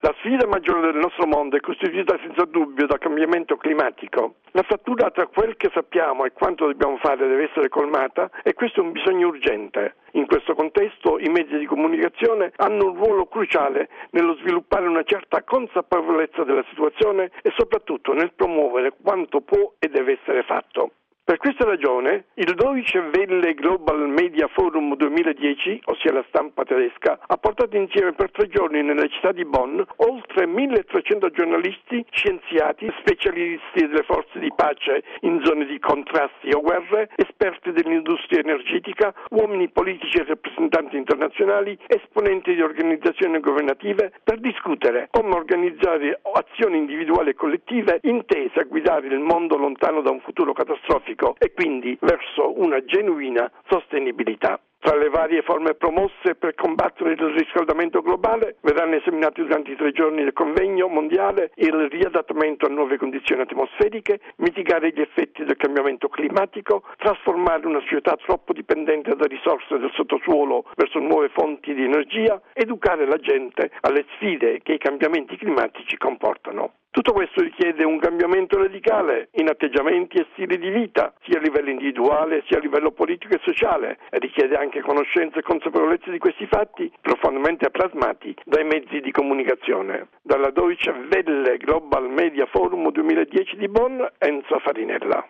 La sfida maggiore del nostro mondo è costituita senza dubbio dal cambiamento climatico. La frattura tra quel che sappiamo e quanto dobbiamo fare deve essere colmata e questo è un bisogno urgente. In questo contesto i mezzi di comunicazione hanno un ruolo cruciale nello sviluppare una certa consapevolezza della situazione e soprattutto nel promuovere quanto può e deve essere fatto. Per questa ragione, il Deutsche Welle Global Media Forum 2010, ossia la stampa tedesca, ha portato insieme per 3 giorni nella città di Bonn oltre 1300 giornalisti, scienziati, specialisti delle forze di pace in zone di contrasti o guerre, esperti dell'industria energetica, uomini politici e rappresentanti internazionali, esponenti di organizzazioni governative, per discutere come organizzare azioni individuali e collettive intese a guidare il mondo lontano da un futuro catastrofico e quindi verso una genuina sostenibilità. Tra le varie forme promosse per combattere il riscaldamento globale verranno esaminati durante i 3 giorni del convegno mondiale il riadattamento a nuove condizioni atmosferiche, mitigare gli effetti del cambiamento climatico, trasformare una società troppo dipendente da risorse del sottosuolo verso nuove fonti di energia, educare la gente alle sfide che i cambiamenti climatici comportano. Tutto questo richiede un cambiamento radicale in atteggiamenti e stili di vita, sia a livello individuale sia a livello politico e sociale, e richiede anche conoscenza e consapevolezza di questi fatti profondamente plasmati dai mezzi di comunicazione. Dalla Deutsche Welle Global Media Forum 2010 di Bonn, Enzo Farinella.